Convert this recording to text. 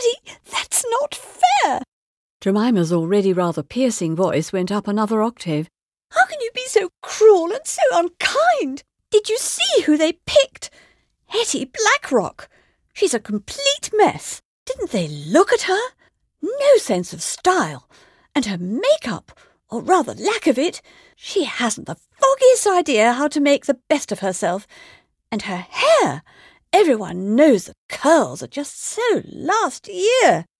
Daddy, that's not fair. Jemima's already rather piercing voice went up another octave. How can you be so cruel and so unkind? Did you see who they picked? Hetty Blackrock. She's a complete mess. Didn't they look at her? No sense of style. And her makeup, or rather lack of it, she hasn't the foggiest idea how to make the best of herself. And her hair, everyone knows the curls are just so last year.